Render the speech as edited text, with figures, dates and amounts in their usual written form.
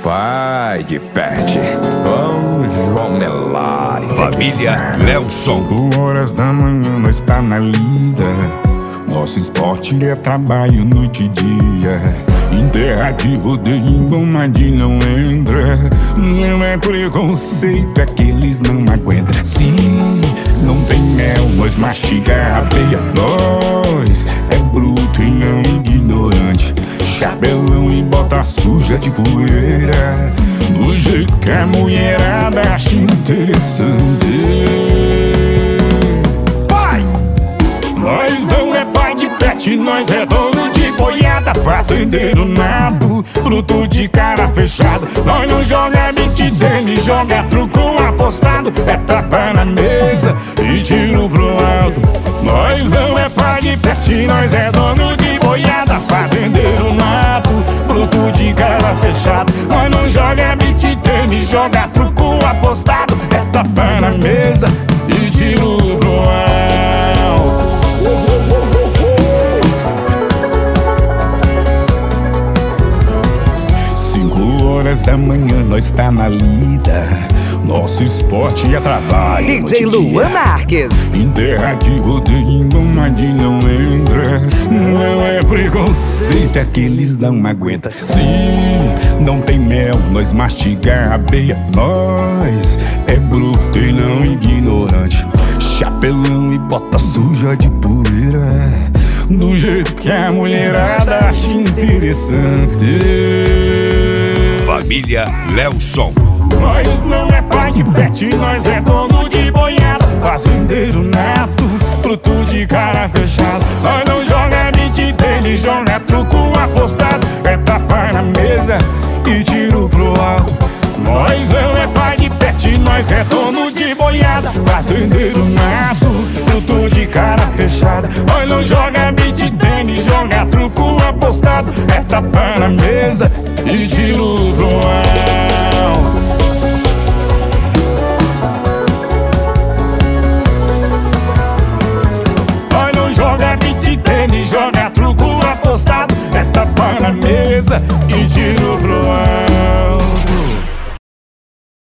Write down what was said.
pai de pet, João Melari. Família Nelson. 5 horas da manhã nós tá na lida. Nosso esporte é trabalho noite e dia. Em terra de rodeio, engomade não entra. Não é preconceito, é que eles não aguentam. Se não tem mel, nós mastiga a abelha. Nós é bruto e não ignorante. Chapelão e bota suja de poeira. Do jeito que a mulherada acha interessante. Pai! Nós não é pai de pet, nós é dono de boiada. Fazendeiro nabo, bruto de cara fechada. Nós não joga beat tênis, joga truco apostado. É tapa na mesa e tiro pro alto. Nós não é pai de pet, nós é dono de boiada. Fazendeiro nato, bruto de cara fechada. Nós não joga beat tênis, joga truco apostado. É tapa na mesa e tiro pro alto. 5 horas da manhã nós tá na lida. Nosso esporte é trabalho. DJ Luan Marques. Em terra de rodeio, engomade não entra. Não é preconceito, é que eles não aguentam. Se não tem mel, nós mastiga a abelha. Nós é bruto e não ignorante. Chapelão e bota suja de poeira. Do jeito que a mulherada acha interessante. Família Nelson. Nós não é pai de pet, nós é dono de boiada. Fazendeiro nato, fruto de cara fechada. Nós não joga beat tênis, joga truco apostado. É tapa na mesa e tiro pro alto. Nós não é pai de pet, nós é dono de boiada. Fazendeiro nato, fruto de cara fechada. Nós não joga beat tênis, joga truco apostado. É tapa na mesa e tiro pro alto. Nós não joga beat tênis, joga truco apostado. É tapa na mesa e tiro pro alto.